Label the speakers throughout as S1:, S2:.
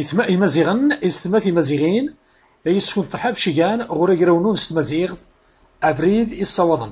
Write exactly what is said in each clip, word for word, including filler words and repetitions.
S1: إثماء مزيغن استمات مزيغين لا يسكن ترحاب شيان غورا يراونون استمازيغ أبريد الصوضن.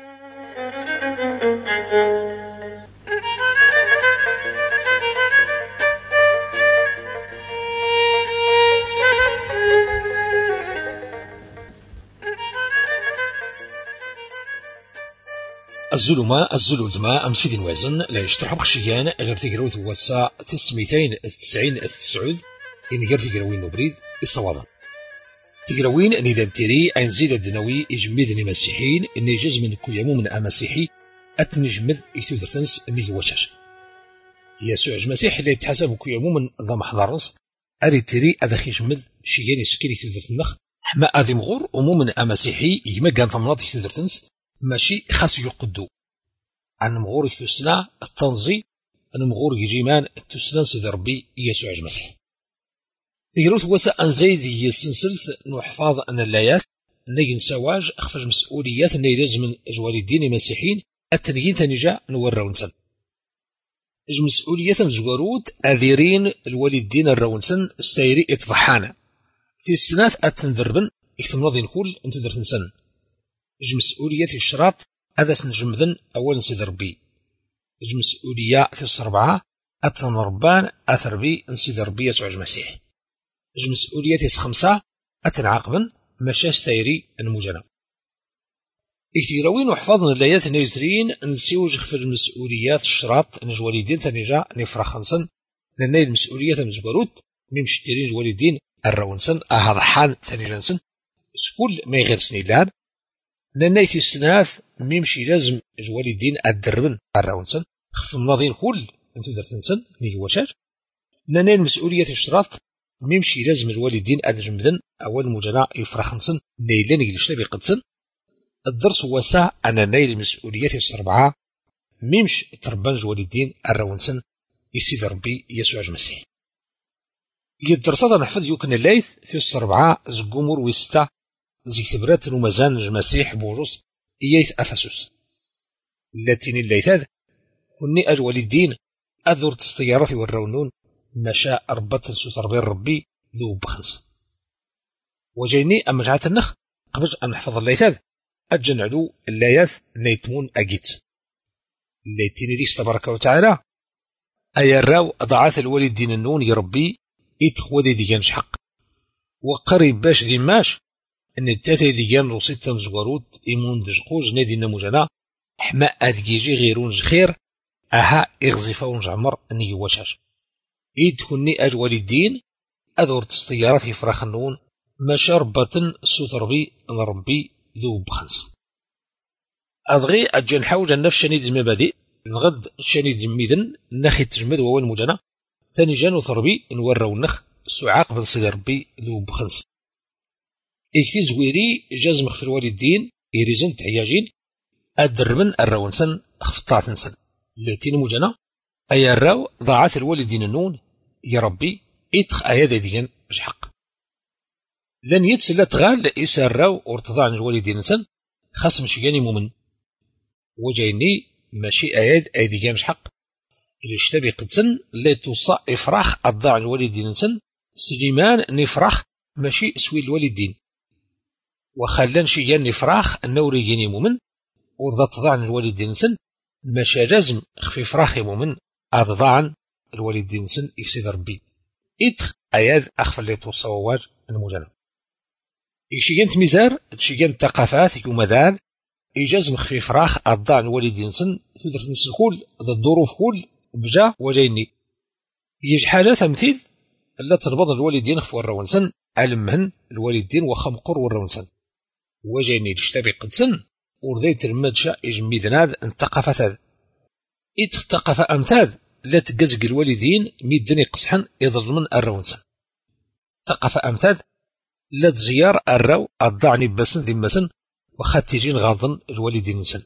S2: الظلمة الظلودما أمس في وازن لا يشترحب خشيان غير تقروث وسا تسميتين تسعين تسعود إن غير تقروين نبريد الصوادن تقروين أن إذا تري أن زيد الدنوي يجمدني مسيحيين إن يجز من كيامو من أمسيحي أتنجمد يثودر تنس إنه وشاش يسوع المسيح اللي يتحسب كيامو من ضم حضارنس أري تري أذخ يجمد شيان يسكري يثودر تنخ حما أذي مغور أمو من أمسيحي يجمد كان ثمرات يثودر تنس ماشي خاص يقدو عن مغور يتسنى التنزي أن مغور يجيمان التسنى سيد ربي يسوع المسيح تقروث وسا أن زيد يسنسلت نحفاظ أن اللايات نيجن سواج أخفج مسؤوليات نيلز من أجوال الدين المسيحيين التنجين تنجا نورونسن اج مسؤوليات مزورود أذيرين الوالدين الرونسن استيري اتضحانا في السنات أتندربن احتمال نقول أنتو درتنسن اج مسؤولية الشراط هذا سنجمذن أولا سيد ربي اج مسؤولية في السربعة أتن ربان أثر بي نسيد ربي يسوع المسيح اج مسؤولية في الخمسة أتن عاقبا مشاش تايري المجنة اكتيروين وحفاظنا اللايات نيزرين نسيوج في المسؤوليات الشراط نج والدين تنجا نفرخنسن لأن المسؤولية مزبروت ممشترين الوالدين الرونسن أهضحان ثانيجنسن سكول ما يغير سنيلان لأنيتي السناث ميمشي لازم الوالدين الدربن الراونسن خف مناضين كل انتو درتنسن نيجي وشاج لأن المسؤولية الشراط ميمشي لازم الوالدين أدرمذن أول مجناء يفرخنسن نيلان يلشتبي قدسن الدرس وسع أن نيل المسؤولية السربعة ميمش تربان الوالدين الراونسن يسيد ربي يسوع المسيح يدرسات نحفظ يمكن الليث في السربعة زقومور ويستا زي ثبرات ومزان المسيح بوجوس إياث أفسوس اللاتين الليثاذ كني أجوال الدين أذر تستيارات والرونون مشاء أربط سوتر بين ربي ذو بخنس وجيني أما جعات النخ قبل أن نحفظ الليثاذ أجنعلو اللاياث نيتمون أجيت اللاتين ديش تبارك وتعالى أي الراو أضعاث الوالدين النون يربي إتخوذ ديجان شحق وقريب باش ذي ماش أن التاتي ديجان روسيتا مزواروت إيمون دجقوج نادي نموجنا حماء أدجيجي غيرون جخير أها إغزفاون جعمر أني وشاش إيد كني أجوال الدين أذور تستيارات يفرخ النون ما شربة سوتربي نربي ذو بخنس أضغي أجن حوج النفس شنيد المبادئ نغد شنيد الميذن نخي تجمد ووان مجنا ثاني جانو ثربي نورو نخ سعاق بن سيد ربي ذو بخنس إكتي زويري جازم خفر والدين إيريزن تعياجين أدربن الرونسن خفطاتنسن التين مجنا أي الراو ضاعت الوالدين النون يا ربي إتخ أياد ديان بشحق لن يتسلا تغال لإيس الراو ارتضاع الوالدين نسن خاص مشياني مؤمن وجايني ماشي أياد أيديان بشحق اللي اشتبي قدسن لا توصى إفراخ أضاع الوالدين نسن سليمان نفرخ ماشي سوي الوالدين وخلان شيان نفراخ النوري جيني مؤمن ورضا تضاعن الوالدين نسن ماشا لازم خفي فراخي مؤمن أضاعن الوالدين نسن يكسيد ربي إتخ أياد أخفى اللي توصواج المجنة يشيان تميزار تشيان تقافات يومدان إجازم خفي فراخ أضاعن الوالدين نسن تقدر تنسل خول ذا الظروف خول بجا وجايني يج حاجة تمثيل لا تربض الوالدين خفوا الرونسن ألمهن الوالدين وخمقر والرونسن وجايني لشتبي قدسن ورذيت المدشا إجميذناد انتقف ثاذ إتختقف أمثاذ لا تقزق الوالدين ميدني قصحا يظل من الرونسن تقف أمثاذ لا تزيار الرو الضعني بسن ذي مسن وخاتجين غاضن الوالدين نسن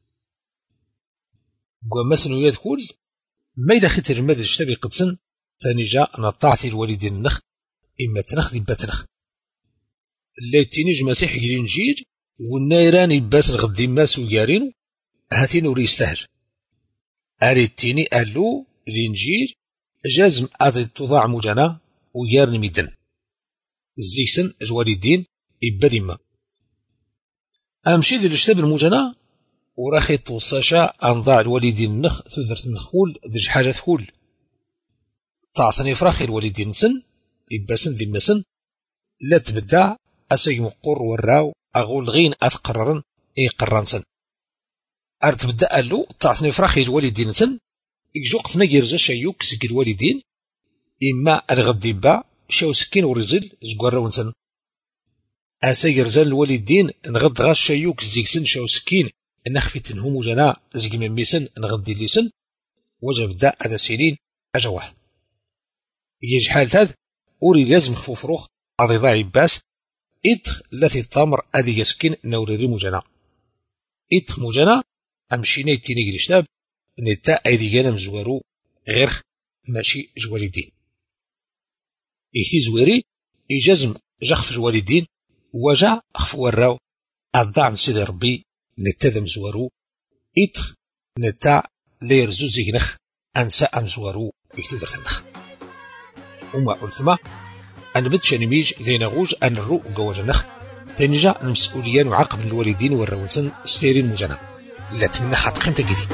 S2: ومسن يذكول ما إذا خيت المدى لشتبي قدسن ثاني جاء نطاعتي الوالدين النخ إما تنخ ذي باتنخ اللي تينيج مسيح ينجير والنيران يباس الغدي ماس ويارين هاتين وري يستهر أريد تيني ألو الإنجيل جازم أذي تضاع مجانا ويار الميدان الزيكسن الوالدين إبا ديما أمشي ذي الاشتاب المجنى وراخي توصاشا أنضاع الوالدين النخ ثذرت النخول ذي حاجة ثخول تعطني فراخي الوالدين سن إبا سن ذي سن لا تبدع أسي مقر وراو أغول غين أثقررن إي قران سن أرتبدأ له تعطني فراخي الوالدين سن إجوقت نجرزا شايوك سك الوالدين إما الغدي با شاو سكين ورزل زقار راونسن أسا يرزان الوالدين نغد غاش شايوك زيكسن شاو سكين نخفي تنهم وجنا زيك من ميسن نغدي ليسن وجب دا هذا سنين أجواه يجي حال هذا أوري لازم خفوف روخ عضيضا عباس إدخ التي التمر أدي يسكن نوري مجنا إدخ مجنا أمشينا يتيني قريشتاب نتا أيدي جانا مزوارو غير ماشي جوالدين إيتي زواري إجازم جخف الوالدين وجا خفو الراو أضع نسيد ربي نتا ذا مزوارو إدخ نتا ليرزو زينخ أنسى أمزوارو إيتي درتنخ وما قلت ما أنا بدشا نميج ذي نغوج أن الرو قواجنخ تنجا المسؤوليان وعاقب الوالدين والروانسن ستيرين مجانا لا تمنى حط قيمة جديد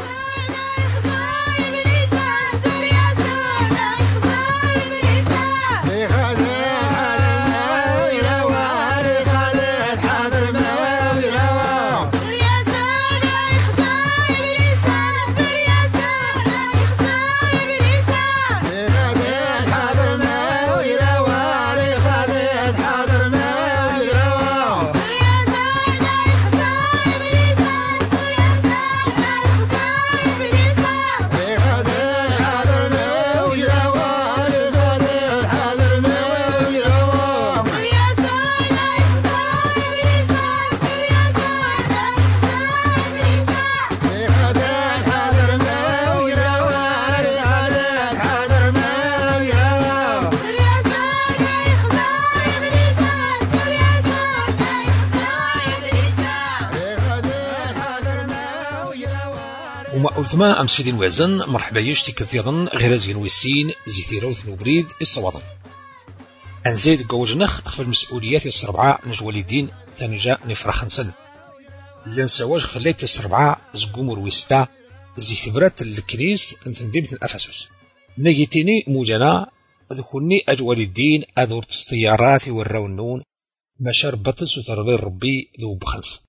S2: ثما أمس في دين وازن مرحبا يشتي كثيرا غير زين ويسين زيثيرو ثنو بريد الصواضن أنزيد قوجنخ في المسؤوليات السربعة نجوالدين تنجا نفرخن سن لان سواج خليت السربعة زقومر ويستا زيثبرات الكنيس انتندمت الأفسوس نجيتيني موجنا ذكوني أجوالدين أذورت السيارات والرونون ما شربت ستربي ربي ذو بخنس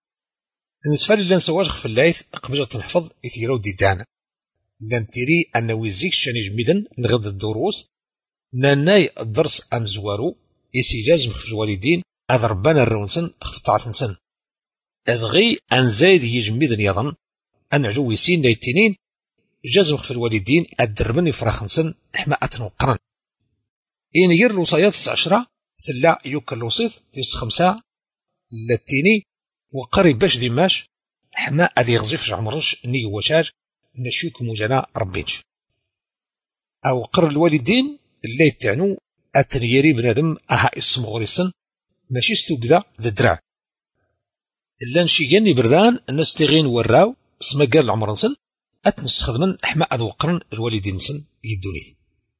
S2: بالنسبة لي لان سواج في اللايث قبل تنحفظ يتيرو ديدانا لان تيري أن ويزيك شاني جميدا نغض الدروس ناناي الدرس أم زوارو يسي جازم في الوالدين أذ ربنا الرونسن اختطعت سن أذغي أن زايد يجميدا يظن أن عجو يسين ليتنين جازم في الوالدين أدربني فراخنسن حماءة وقرن إن ير الوصايات العشرة ثلا يوك الوصيث تيس خمسة لاتيني وقريب باش ديماش حماء أذي غزيف عمرش ني وشاج نشيك موجنا ربينش أو قر الوالدين اللي يتعنو أتنيري بنادم أها اسم غريسن ماشي ستوكذا ذا درع إلا نشيغاني بردان الناس تغين وراو اسم قال العمرنسن أتنسخذ من حماء أذو قرن الوالدين سن يدونيث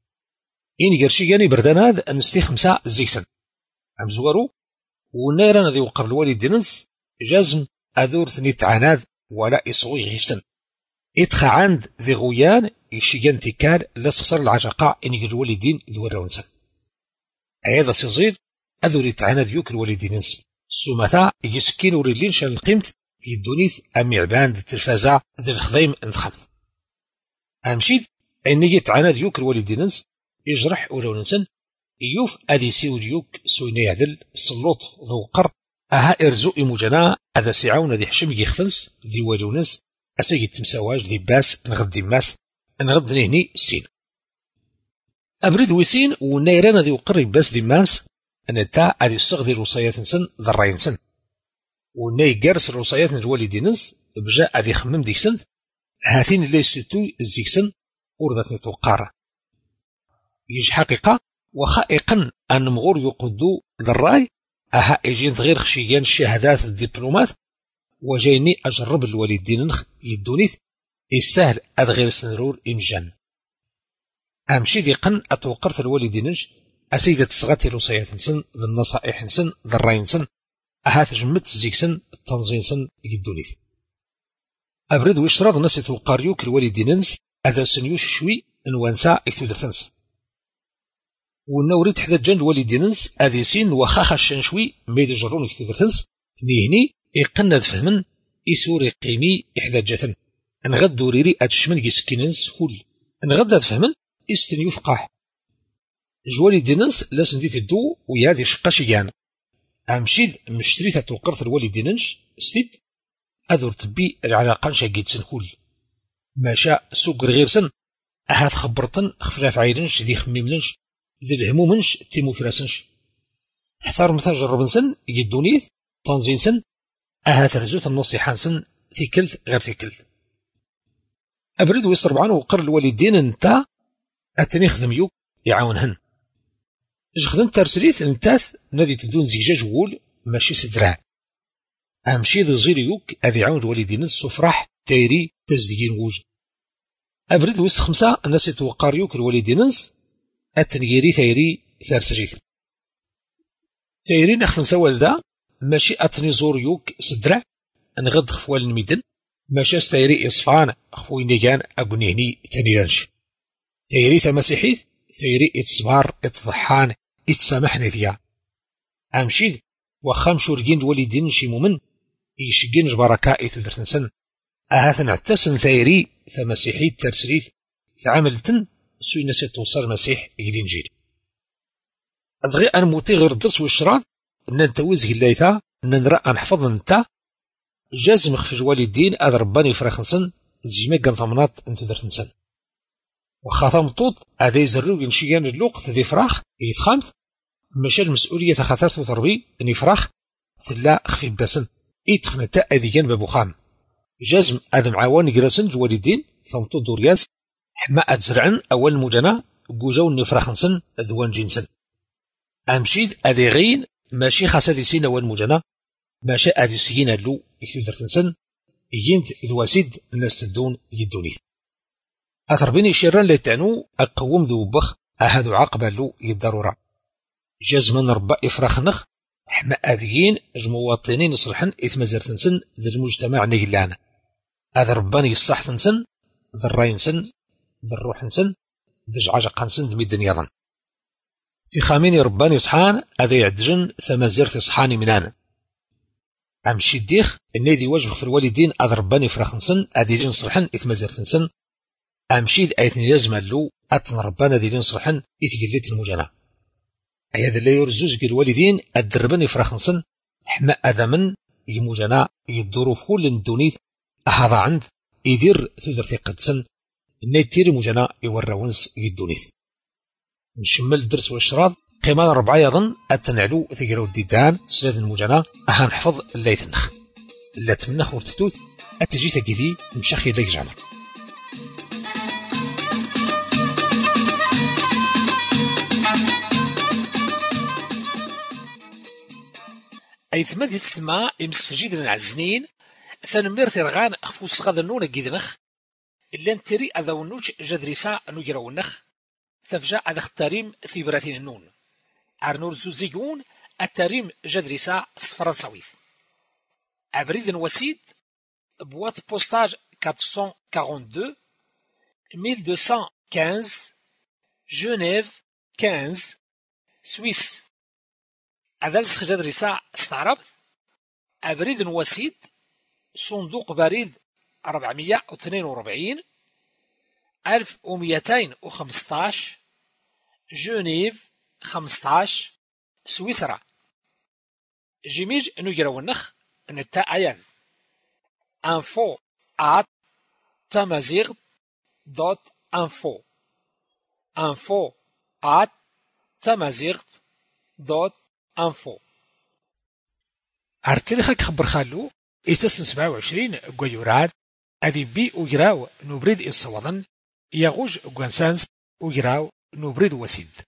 S2: إن قرشيغاني بردان هذا أنستي خمسة زيسن أم زوارو ونيران ذي وقر الوالدينس جازم أذور ثني تعناد ولا يصوي غيفسن إتخا عند ذي غويان يشيغان تيكال لسخسر العجقاء إن الوالدين ذو الرونسن أيضا سيصير أذور يتعناد يوك الوالدينس سومثا يسكين وريلين شان القيمت يدونيث أمي عبان ذي التلفازة ذي الخضيم انتخمث أمشيد أن يتعناد يوك الوالدينس يجرح ورونسن يوف أدي سيو ديوك سويني يعدل السلوط ذو قر أها إرزوئي مجنا أذا سيعون ذي حشم يخفنس ذي واجونس أسيد تمساواج ذي باس نغد ذي ماس نغد نهني السين أبرد ويسين ونيران ذي وقرب باس ذي ماس أن تا أذي الصغ ذي الوصايات سن ذراين سن وناي جارس الوصايات الوالدينس بجاء ذي خمم ديك سن هاتين اللي ستوي الزيك سن أرضتني توقار يج حقيقة وخائقا أن مغور يقودو للراي أها إجين غير خشيان الشهادات الدبلومات وجايني أجرب الوالدين يدونيث يستاهل أذ غير سنرور إمجان أمشي دي قن أتوقرت الوالدين أسيدة تصغاتي الوصيات نسن ذا النصائح نسن ذا الراي نسن أهات جمت زيكسن التنظيم سن يدونيث أبرد ويشراض ناس توقاريوك الوالديننس أذا سنيوش شوي نوانسا إكتودرتنس ونوريد حدا جان الوالديننس أذي سين وخاخا الشنشوي ميد جرون إكتودرتنس نيهني إيقنا فهمن إسوري قيمي إحدى جاثن نغد دوريري أتشمن جيسكيننس كل نغد فهمن إستن يفقح جوالي ديننس لاسن دي تدو ويادي شقاشيان أمشيد مشتريثة توقرت الوالي ديننش ستيد أذور تبي العلاقة شاقيد سن كل ما شاء سوق غير سن أهات خبرتن خفلاف عيرنش دي خميملنش دي الهمومنش تيموكراسنش تحتار مثال جربن سن يدونيث تنزين سن أهات رزوت النصيحان سن ثيكلت غير ثيكلت أبرد ويسربعان وقر الوالدين انتا أتني خدميوك يعاونهن اش خدمت ترسليت انتاث نادي تدون زيجاج وول ماشي سدراع أمشي ذي زيريوك أذي عاون الوالدين السفرح تايري تزديين ووج أبرد ويس خمسة الناس يتوقاريوك الوالدين أتنيري تايري ثارسريت تايري نخفن سوال ذا ماشي أتني زوريوك سدراع نغد خفوال الميدن ماشي ستايري إصفان خفوي نيجان أقنيني تنيرانش تايري تمسيحيث تايري إتصبار إتضحان إتسامحني فيها أمشيد وخام شورجين الوالدين شيمو من يشجين جبركا إثدرتنسن أهاثن عتسن ثايري ثمسيحي ترسليث ثعملتن سوي نسي توصل مسيح يدين جيل أدغي أن موتي غير الدرس والشراط أن نتوزه الليثا أن نرى نحفظ نتا جازم خفج الوالدين أذ رباني فرخنسن زيما كان ثمنات انتدرتنسن وخاطم طوط هذا يزروق نشيان الوقت ذي فراخ يتخامث مشى المسؤولية خاطرت وتربي اني فراخ ثلا خفي باسن يتخنتا اذيان بابو خام جازم ادم عوان جراسن الوالدين ثمطو دورياس حما اتزرعن اول مجانا بوجاو نفراخ نسن ذوان جنسن امشيد اذي غين ماشي خاص هذي سين اول مجانا ماشي اذي سيين اللو يكتب درتنسن ينت ذواسيد الناس تدون يدونيث أثر بني شيران لتعنو أقوم ذو بخ أهدو عقبة له يضرورا جزما ربا إفراخ نخ حما أذيين جمواطنين يصلحن إثم زرتنسن ذي المجتمع نيلانا هذا رباني الصح تنسن ذي الراي نسن ذي الروح نسن ذي جعجق نسن ذي ميدن يظن في خاميني رباني صحان أذي يعدجن ثم زرت صحاني منانا أمشي الديخ النادي وجبخ في الوالدين أذي رباني إفراخ نسن أذي جن صلحن إثم زرتنسن أمشيد أيثني لازم اللو أتن ربنا ذي نصرحن إثقلت المجانا أي هذا اللي يرزوز الوالدين الدربن يفرخنسن حما أذمن يمجانا يدورو في كل الدونيث هذا عند يدير ثدر ثقدسن نيتير مجانا يورونس يدونيث نشمل الدرس والشراط قيمان ربعا يظن أتنعلو ثقرو الديدان سلاد المجانا أهان حفظ الليث النخ لا تمنخ ورتتوث أتجي ثقدي مشاخي ليك جامر أيثما دي ستما يمسفجيد العزنين ثانمير ترغان خفوس غادا نونا جيدنخ إلا نتري أذا ونوش جدريسا نجرا ونخ تفجع أذا اختاريم في براثين النون عرنور زوزيقون التاريم جدريسا فرنساويث عبريد وسيد بوات بوستاج أربعمائة واثنين وأربعين ألف ومئتين وخمسة جنيف خمسة سويس هذا الخجاد رساع استعربت أبريد وسيد صندوق بريد أربعمائة واثنين وأربعين ألف ومئتين وخمسة عشر جنيف خمسة عشر سويسرا جيميج نجرا ونخ نتا عيان info at tamazigh دوت info info at tamazigh دوت انفو عرتلخك خبر خالو إساس سبعة وعشرين قويوراد أذي بي وجراو نبريد الصوضن يغوج قوانسانس وجراو نبريد وسيد